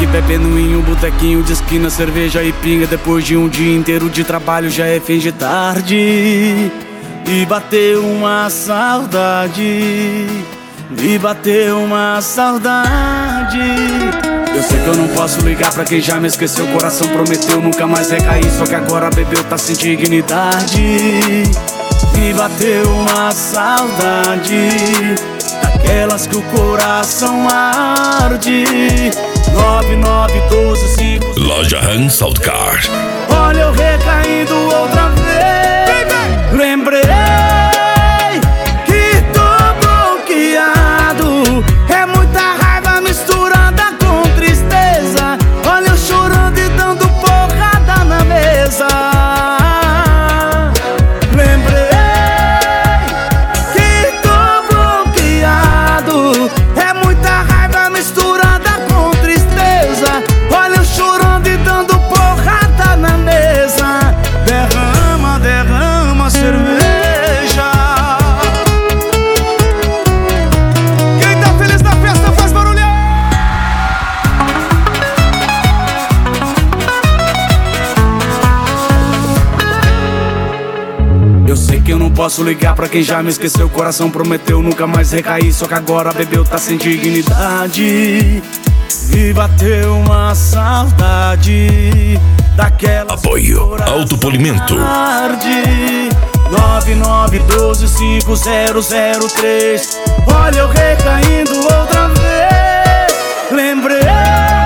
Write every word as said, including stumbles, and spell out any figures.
bebendo em um botequinho de esquina, cerveja e pinga. Depois de um dia inteiro de trabalho já é fim de tarde. E bateu uma saudade, me bateu uma saudade. Eu sei que eu não posso ligar pra quem já me esqueceu. O coração prometeu nunca mais recair, só que agora bebeu, tá sem dignidade. Me bateu uma saudade, daquelas que o coração arde. Nove nove doze cinco Loja Hans Autocar. Olha eu recaindo outra vez. Lembrei que tô bloqueado. É muita raiva misturada com tristeza. Olha eu chorando e dando porrada na mesa. Lembrei que tô bloqueado. É muita raiva misturada com tristeza. Olha eu chorando e dando porrada na mesa. Derrama, derrama cerveja. Quem tá feliz na festa faz barulho. Eu sei que eu não posso ligar pra quem já me esqueceu. O coração prometeu nunca mais recair, só que agora bebeu, tá sem dignidade. E bateu uma saudade, daquela Apoio Autopolimento. Nove nove doze cinco zero zero três. Olha eu recaindo outra vez. Lembrei